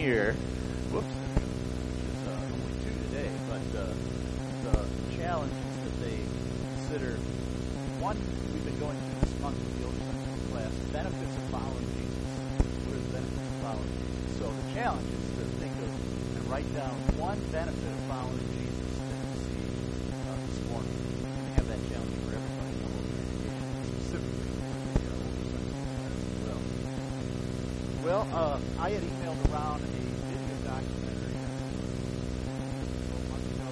here. Whoops. Only two today, but the challenges that they consider. One, we've been going through this month with the Old Testament class, benefits of following Jesus. What are the benefits of following Jesus? So the challenge is to think of and write down one benefit of following Jesus that you see this morning. We have that challenge for everybody in the whole congregation, specifically for the Old Testament class as well. Well, I had emailed around a video documentary a month ago.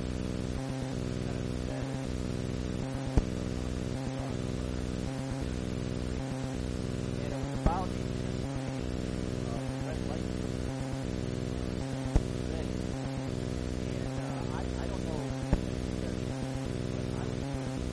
And it was about red light. And I don't know if you guys but I was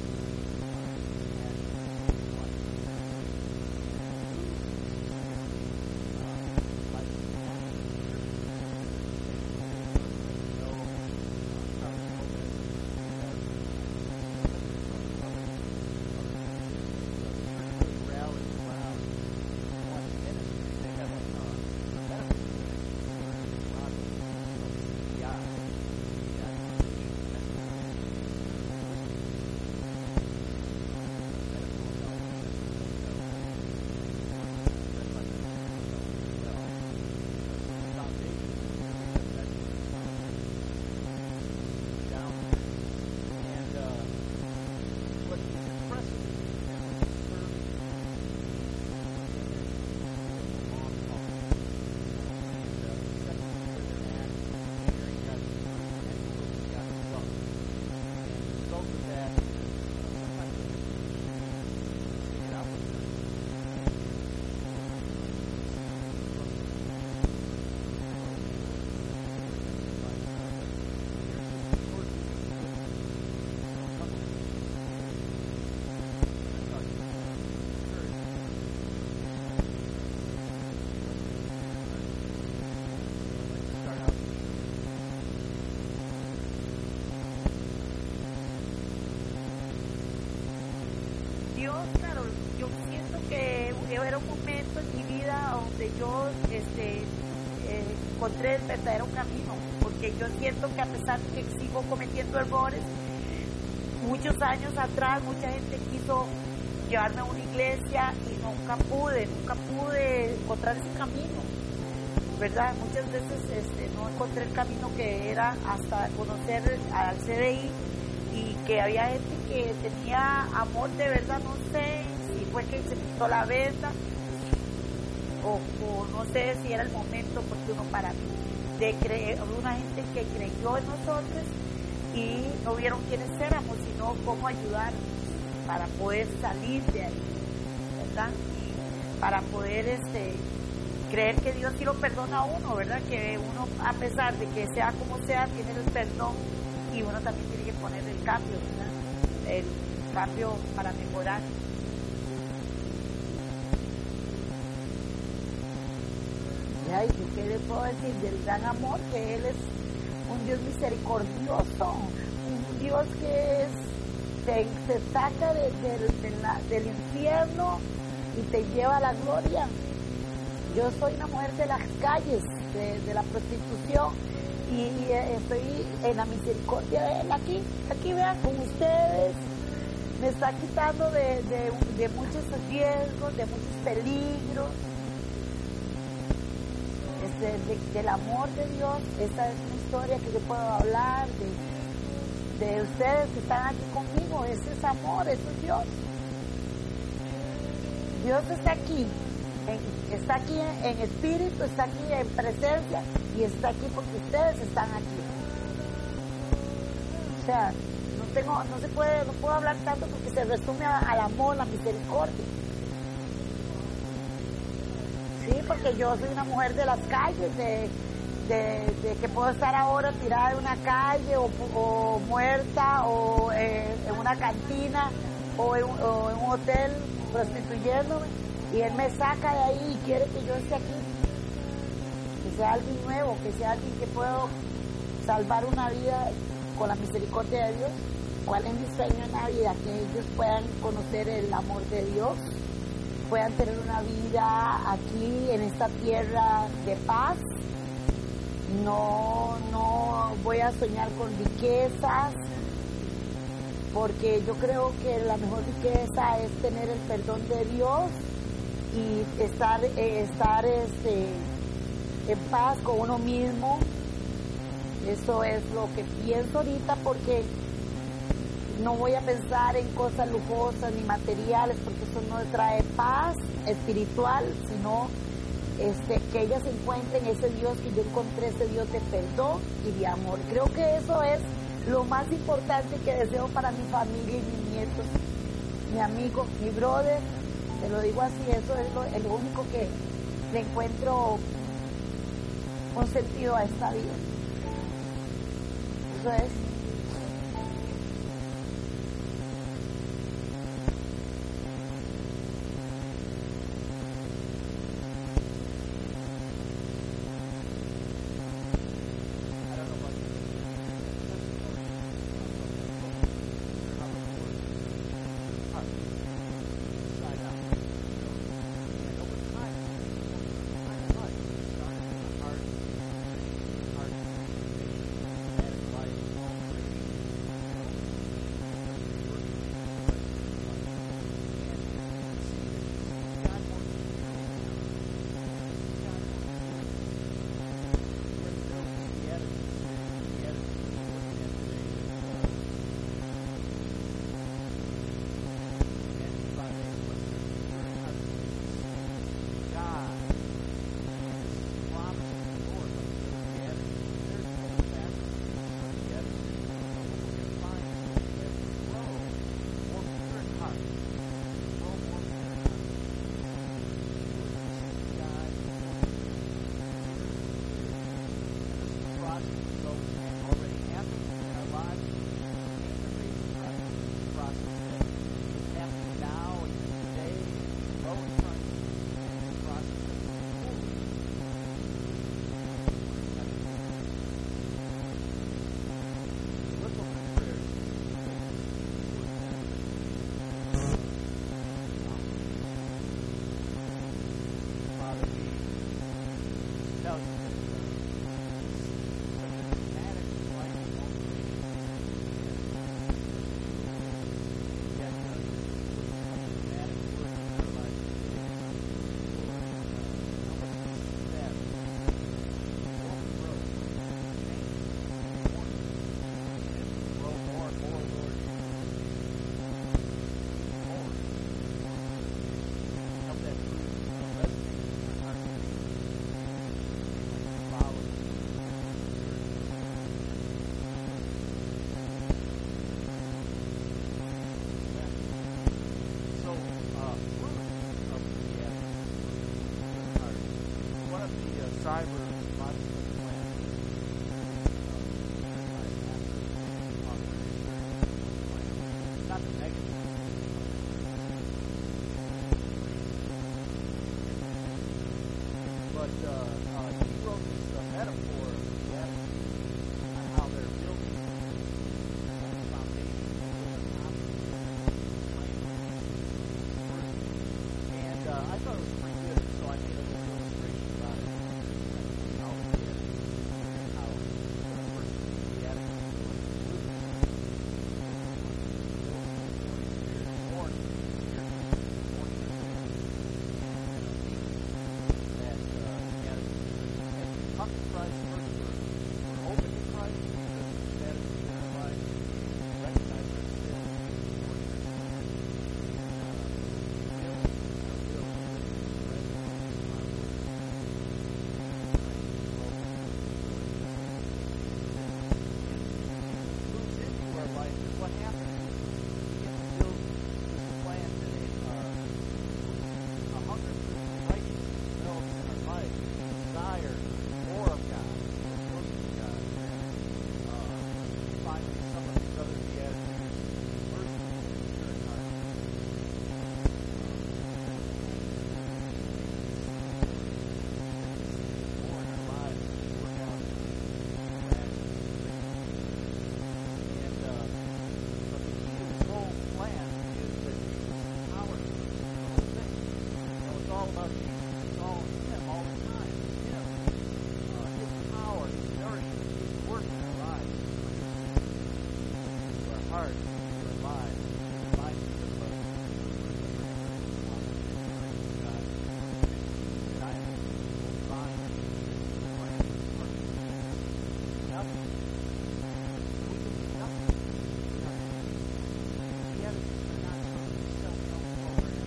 Claro, yo siento que era un momento en mi vida donde yo encontré el verdadero camino, porque yo siento que a pesar de que sigo cometiendo errores, muchos años atrás mucha gente quiso llevarme a una iglesia y nunca pude encontrar ese camino, ¿verdad? Muchas veces no encontré el camino que era hasta conocer al CDI, y que había gente que tenía amor de verdad. No sé si fue que se quitó la venda o no sé si era el momento oportuno para mí de creer, una gente que creyó en nosotros y no vieron quiénes éramos, sino cómo ayudar para poder salir de ahí, ¿verdad? Y para poder creer que Dios sí lo perdona a uno, ¿verdad? Que uno, a pesar de que sea como sea, tiene el perdón, y uno también tiene que poner el cambio, ¿verdad? El cambio para mejorar. Ay, ¿qué le puedo decir del gran amor? Que Él es un Dios misericordioso, un Dios que te saca del infierno y te lleva a la gloria. Yo soy una mujer de las calles, de la prostitución, y estoy en la misericordia de Él aquí vean con ustedes. Me está quitando de muchos riesgos, de muchos peligros, del amor de Dios. Esta es una historia que yo puedo hablar de ustedes que están aquí conmigo. Ese es amor, eso es Dios. Dios está aquí en espíritu, está aquí en presencia, y está aquí porque ustedes están aquí. O sea, no puedo hablar tanto porque se resume al amor, la misericordia. Sí, porque yo soy una mujer de las calles, de que puedo estar ahora tirada en una calle o muerta, o en una cantina o en un hotel prostituyéndome, y Él me saca de ahí y quiere que yo esté aquí, que sea alguien nuevo, que sea alguien que puedo salvar una vida con la misericordia de Dios. ¿Cuál es mi sueño en la vida? Que ellos puedan conocer el amor de Dios, puedan tener una vida aquí en esta tierra de paz, no voy a soñar con riquezas, porque yo creo que la mejor riqueza es tener el perdón de Dios y estar en paz con uno mismo. Eso es lo que pienso ahorita, porque no voy a pensar en cosas lujosas ni materiales, porque eso no trae paz espiritual, sino que ellas encuentren ese Dios que yo encontré, ese Dios de perdón y de amor. Creo que eso es lo más importante que deseo para mi familia y mis nietos, mi amigo, mi brother. Te lo digo así, eso es lo único que le encuentro un sentido a esta vida. Eso es. all about Jesus. It's all Him all the time. It's Him. His power, His heart or mind. It reminds me of God. And I am body. Nothing. We can do nothing. We have to not self-help program.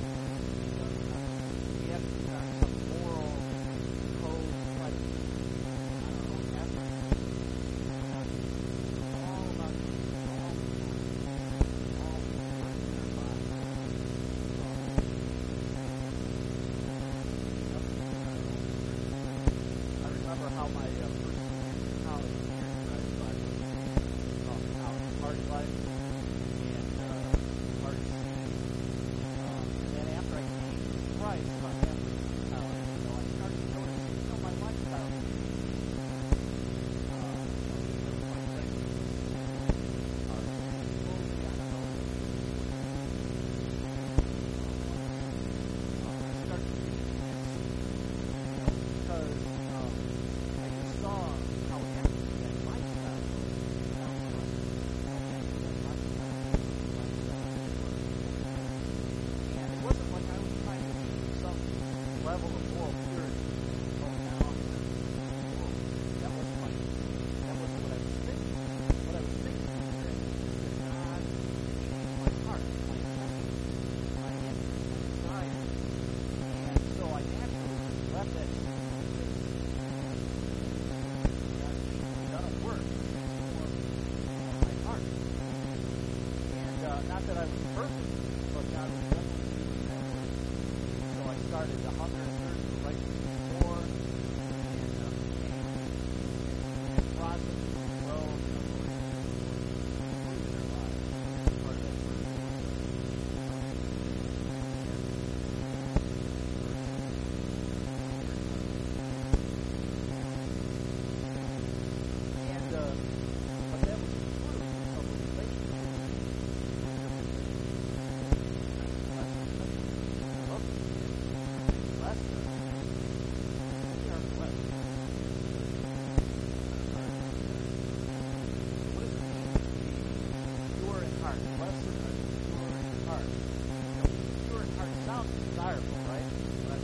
We have to start some moral code, like, I don't know, effort. All about I remember how my first college year party life and party scene. And then after I came to Christ, about halfway through college, I started to notice, my lifestyle was level of moral purity. That wasn't what I was thinking. What I was thinking was that God changed my heart, my affection, my interest, my desire. And so I naturally left that God done a work on my heart. And not that I was perfect, but God was definitely doing that work. So I started to hunger and thirst for righteousness more, and process as well as the Lord in our lives. Part of that work. And but that was the fruit of a relationship. Sounds desirable, right? But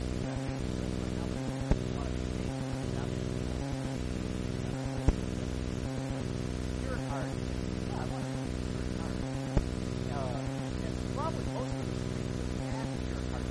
pure heart. Yeah, I want to be pure heart. And probably most of us have pure heart.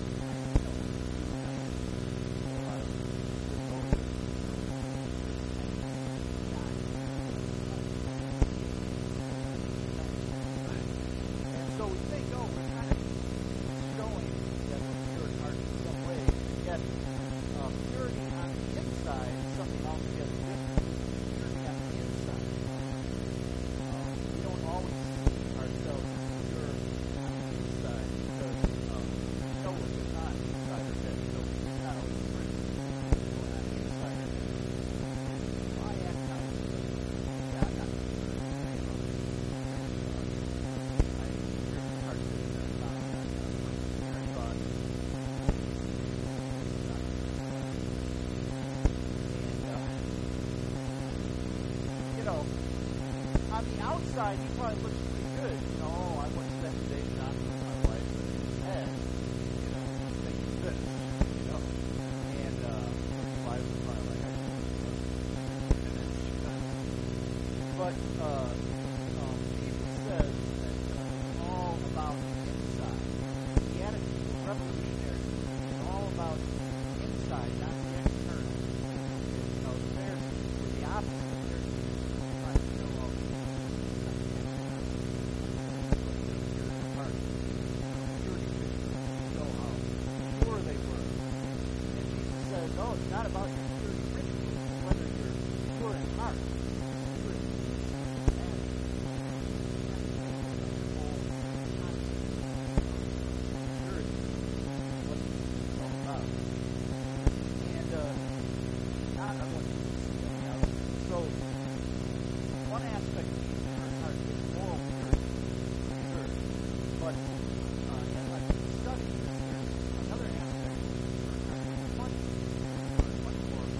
And so we think, we're kind of showing that we're pure in heart in some way, and yet purity on the inside is something altogether different. Purity on the inside. We don't always see ourselves as pure on the inside because we know what goes on inside our head, so it's not always pretty going on inside our head. I act out of I'm not on the outside, he probably looks pretty good. I want to spend the day shopping with my wife, but in his head, thinking this, And his wife was probably like, But Jesus says that it's all about inside. The attitude is revolutionary. It's all about inside, not the external. The Pharisees were the opposite. No, it's not about your purity rituals, it's whether you're pure in heart. Pure in purity is what it's all about. And not everyone can see on the outside. So, one aspect of being pure in heart is moral purity. Sure. But as I study, there's another aspect of pure in heart. Much more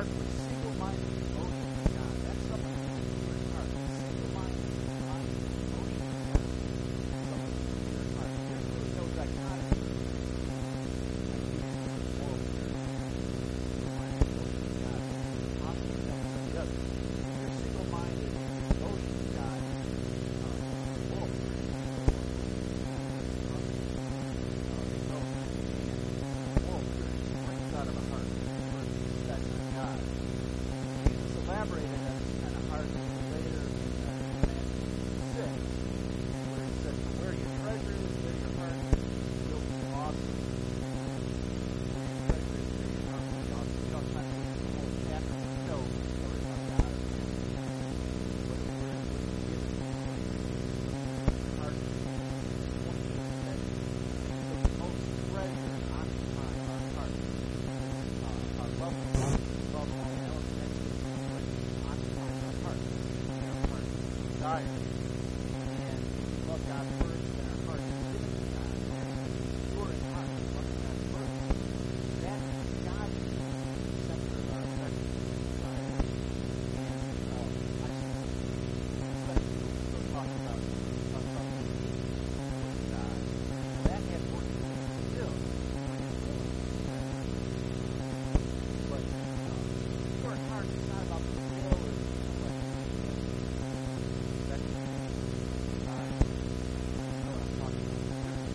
heart with single-minded devotion to God. That's someone who's a pure in heart. Single-minded devotion to God. Someone who's pure in heart. There's really no dichotomy. Moral purity. Single-minded devotion to God. Opposite of the other. Your single-minded devotion to God. Moral purity. Out of a heart for respect for God. Jesus elaborated on this kind of heart later in Matthew 6, where he said, "For where your treasure is, there your heart will be also." Where your treasure is, there your heart will be also. We don't have to read the whole chapter to show the story about God. But the word was given to the heart is that the most treasure occupying our heart. Love all else next to what occupies our heart. Our heart desires. And we love God's word, and our heart is given to God. Pure in heart, loving God's word. That is God's center of our affection and desire. And I especially we'll talk about God. That has work to do still. Heart is not about the will or the flesh. That's what I'm talking about.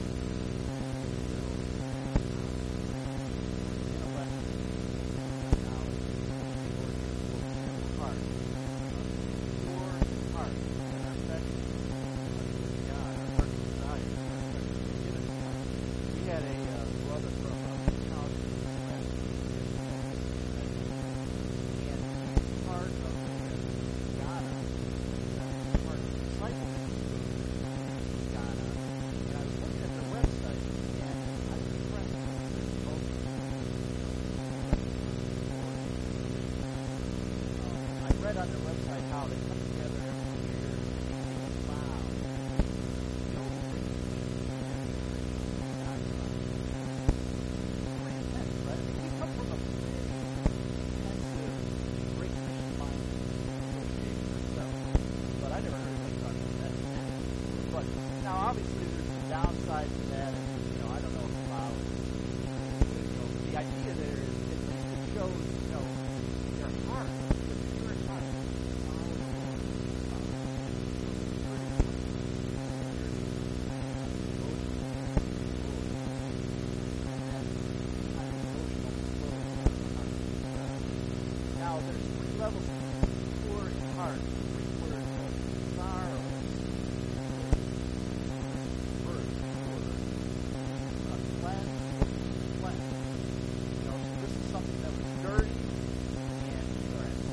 Heart. Pure heart. And our affection with God, our heart desire, our affection. We had a brother from college. Part of Ghana, part of discipleship in Ghana, and I was looking at their website, and I was impressed with this culture. I read on their website how they come together every year and take a vow. Very intense, right? We come from a very intensive, great Christian mind association ourselves. But I never heard anything about that. But now, obviously, there's some downside to that, and I don't know if the vow is. The idea there is it shows, their heart, the pure heart. Now, there's three levels of pure in heart. Three words of sorrow. First, cleanse. So this is something that was dirty, and we are at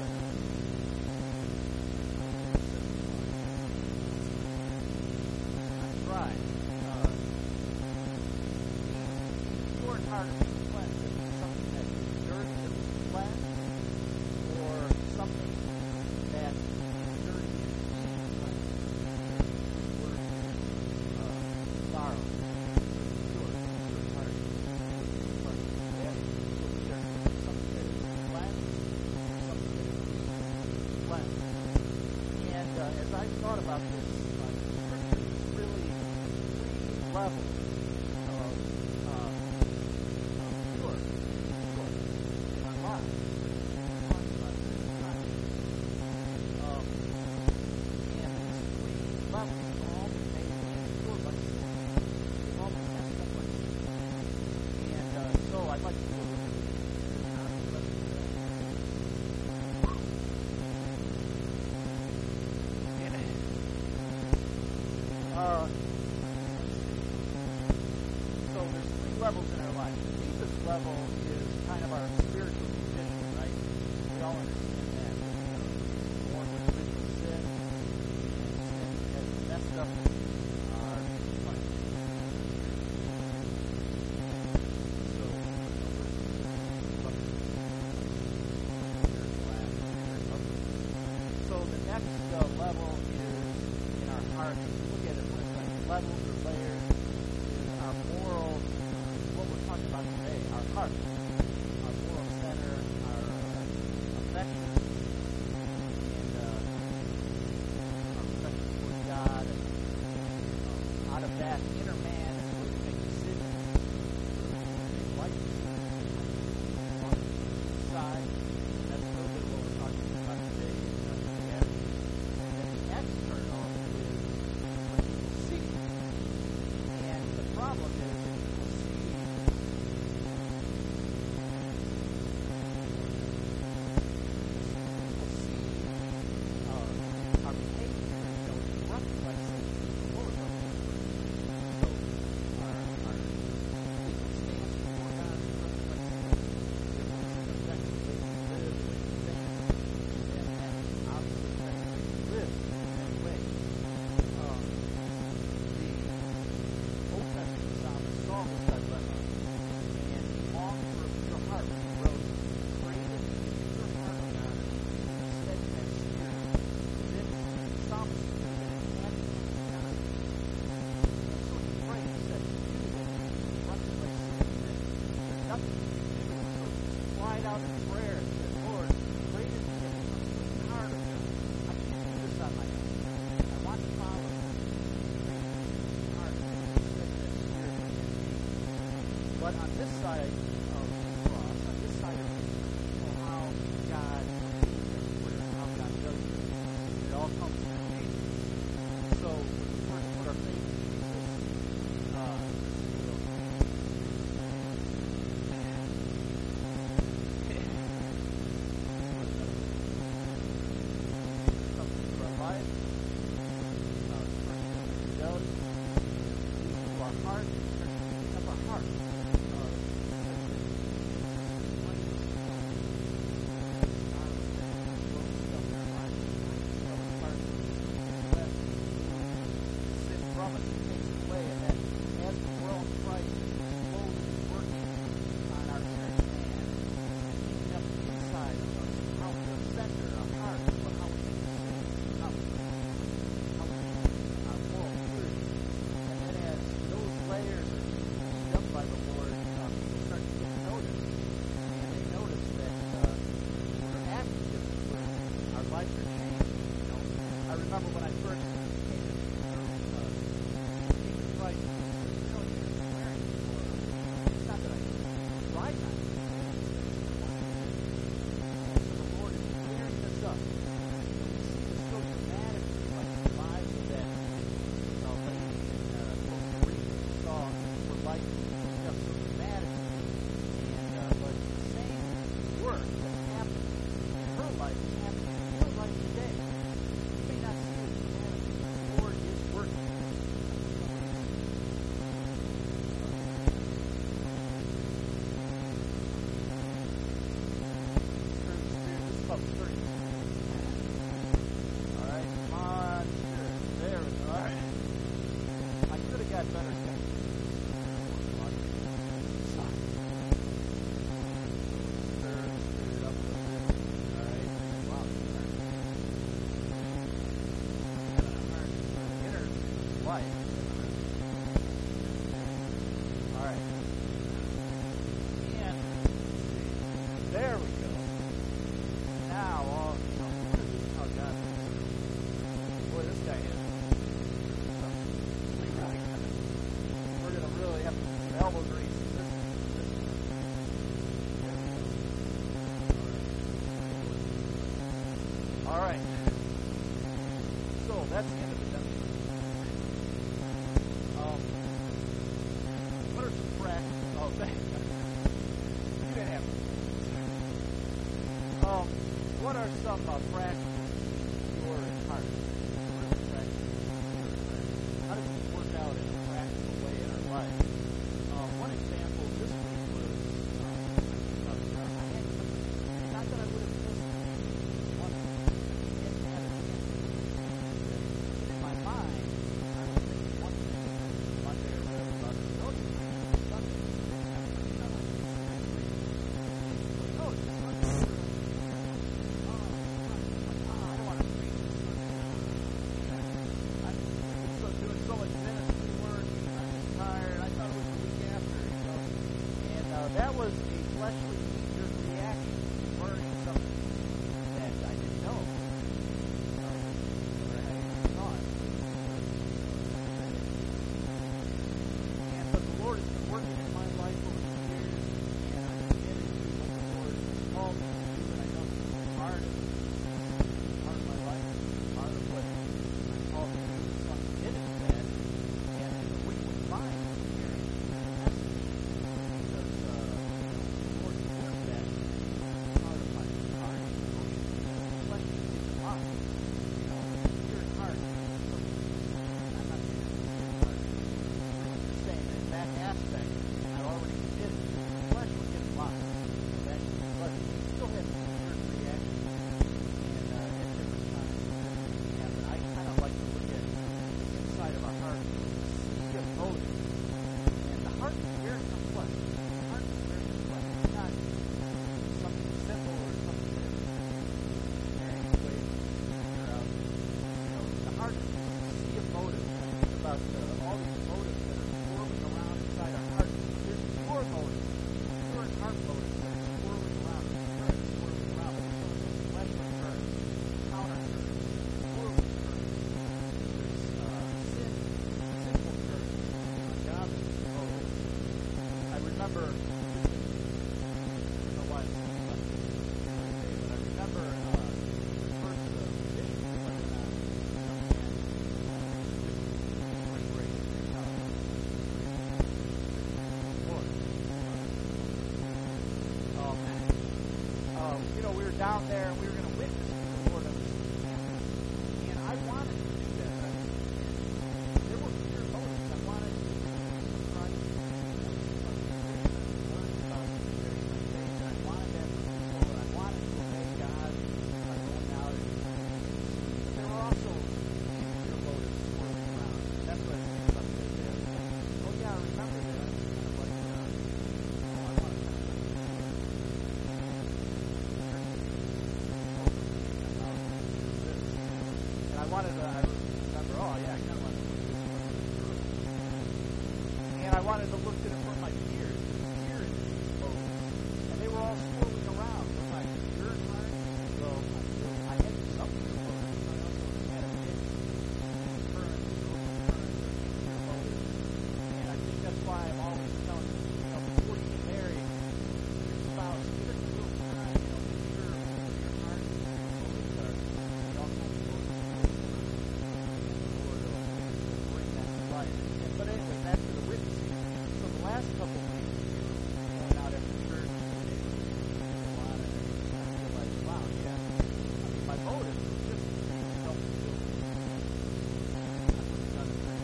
That's right. Pure in heart is cleansed. This is something that is dirty, that was cleansed. Or something that is dirty and sorrow. Pure heart. Something that is cleansed, something that is cleansed. And as I thought about this, scripture is really three levels of pure in our lives. I'd like to do a little bit so there's three levels in our life. The deepest level is kind of our spiritual condition, right? We all understand that. Born with original sin, and sin has messed up our life. So the next level is in our heart. Look at it, levels or layers is our moral, what we're talking about today, our heart, our moral center, our affection and our affection for God. And, out of that inner man is where we make decisions, like on the inside. That's a little bit of what we're talking about today. And the external is what people see. And the problem is that people see our behavior, corrupted by sin. Lord, so our legal stance before God is corrupted by sin. It affects the way we live, the way we think, and obviously affects the way we live in many ways. The Old Testament psalmist Saul was led by love, and he longed for a pure heart. He wrote, "Created me a pure heart, O God, and a steadfast spirit." Then the psalmist said, "Add me to God." And so he prayed and said, "Do this, corrupted by sin, that there's nothing you can do." And so he cried out in prayer and said, "Lord, created me a clean heart, O God. I can't do this on my own. I want to follow you. Heart, steadfast spirit within me." But on this side of the cross, on this side of how God sees everywhere, how God does it, it all comes from Jesus. So we're to put our faith in Jesus. Something for our life. First thing he does is to our heart, clean up our heart. From us, it takes it away, and then as we grow in Christ, it's slowly working on our inner man, cleaning up the inside of us, how we center our heart, how we think, how we our moral purity. And then as those layers are cleaned up by the Lord, people start to get noticed, and they notice that we're acting differently, our lives are changed. You know, I remember when I first Right. You know, you're wearing it's not that I ride on it. And so the Lord is clearing us up. We see this so dramatically, like the lives of that lady in Costa Rica we saw her life cleaned up so dramatically. And but the same work that's happened in her life is happening in your life today. You may not see it dramatically, but the Lord is working. About 30 minutes. All right, come on, sure. There we go. All right. I could have got better things. Stir it up a little bit. All right. Wow. Inner life. All right. And there we go. Now, how God is. Boy, this guy is. We're going to really have to put some elbow grease in this. All right. So that's the end of the demo. What are some practical? Oh, thank you. You didn't have to. What are some practices in your heart? How does this work out in a practical way in our life? One example this week was not that I would have missed one hadn't had a chance to but in my mind, I was thinking one thing Monday or whatever about the notice. Sunday. Notice. motive. Pure heart motive is swirling around. The current is swirling around. But there's also this western current, counter current, worldly current. There's sin, sinful current, godly motive. I remember, I don't know why I'm saying about this today, but I remember the first mission I went on, spring break in college. We were down there and we were going to witness to the Lord on this campus. And I wanted to do that. There were pure motives. I wanted to try to learn about the faith. I wanted to have the Lord. I wanted to obey God by going out. But there were also pure motives swirling around. That's what I think about this day. Oh yeah, I remember that. I wanted to, I remember, oh yeah, I kind of wanted to look at this. And I wanted to look at it from my peers, and they were all swirling around with my pure heart. So I had something to look at. I also had a mix of current, pure motive. And I think that's why I'm always telling you, before you get married, your spouse, give it a little time, make sure your heart and your motives are all kinds of motives. But anyway, back to the witnessing. So the last couple of weeks, going out after church, and I realized, wow, yeah. I mean, my motive was just to help the children. I would have done it for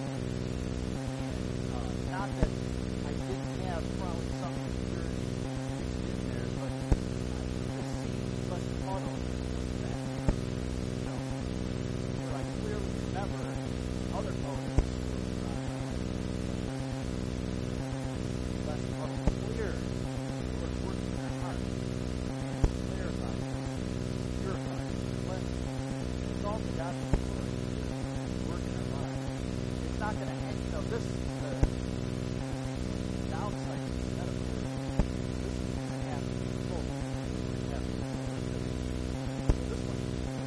and not that I didn't have probably some security in there, but I just seemed such muddle with that. Where I clearly remember other motives. Not going to end, this is the downside of this metaphor. This is going to happen both. So this one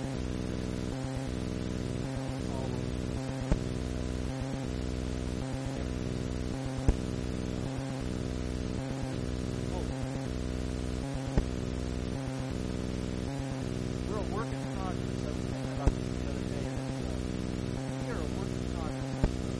all over. We're a work in progress. I was thinking about this the other day. We are a work in progress.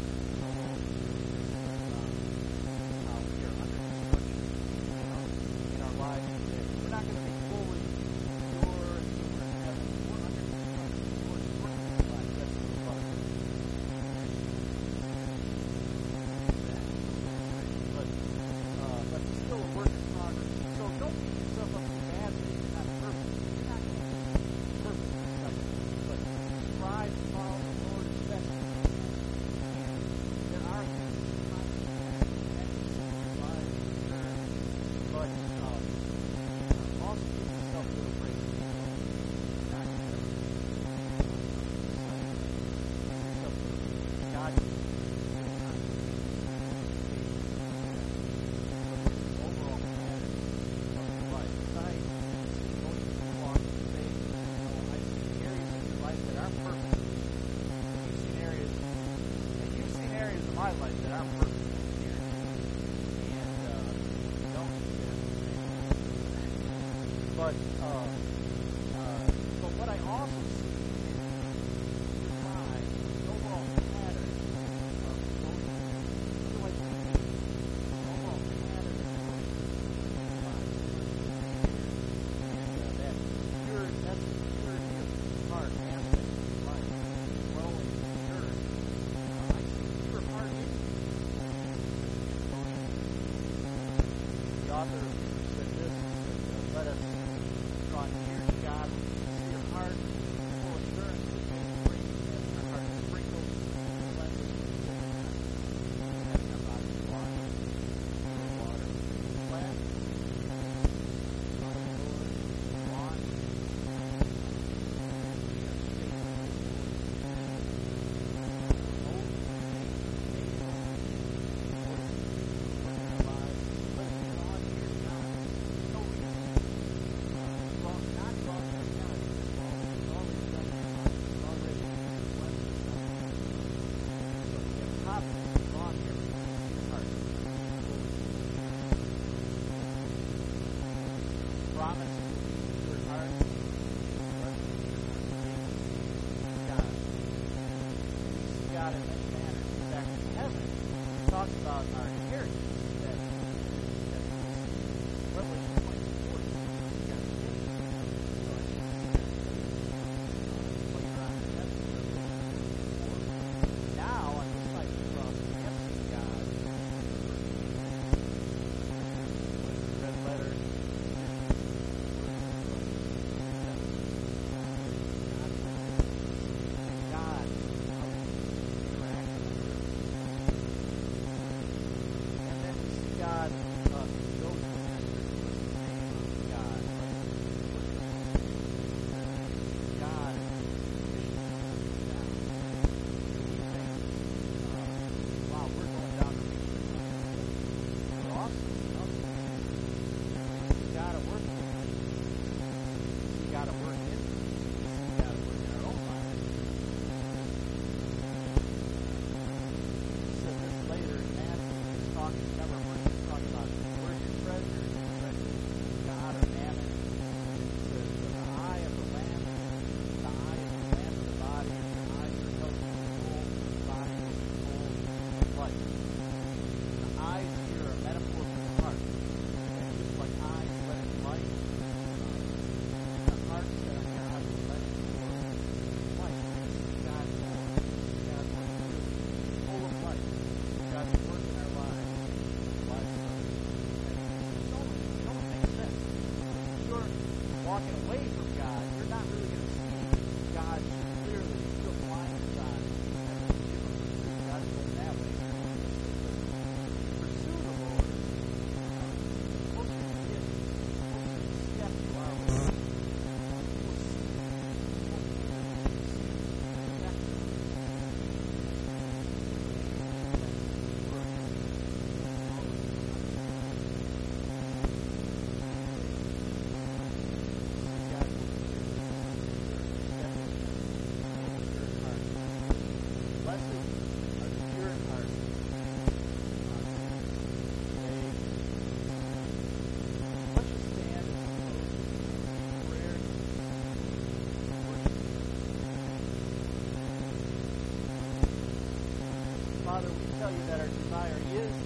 My life that aren't perfect here, and don't but what I also see is my overall pattern of emotion. What do I see? Overall pattern of emotion. And that's the purity of heart aspect of life, growing pure. I see pure heart in you. The author said this, let us draw near to God with sincere heart, full assurance that we can bring our heart sprinkled with cleansing. That's our body water. Cleanse. Wash. We are promise your heart. God in many manners. In fact, in heaven, it talks about our inheritance. Revelation 24. Now, on this side of the cross, we have seen God with red letters. God, and then we see God shows the name of God. God wow, we're going down the we're awesome. We gotta work. We gotta work in. We gotta work in our own lives. He said this later in Matthew. He's talking. Remember, we're talking about where's your treasure? God or mammon? He says the eye of the lamb, the eye of the lamb of the body, the eye of the health of the soul, the body of the soul of life. The eyes here are a metaphor for the heart. And just like eyes let in light, the heart set on God will let in light. God more. God more full of life. God's work in our lives. Lives of others. It don't make sense. If you're walking away from God, you're not really going to see God clearly. If you're blind side, God's going that way. Pursue the Lord. Closer to Him. Closer to step to our Lord. Father, we tell you that our desire is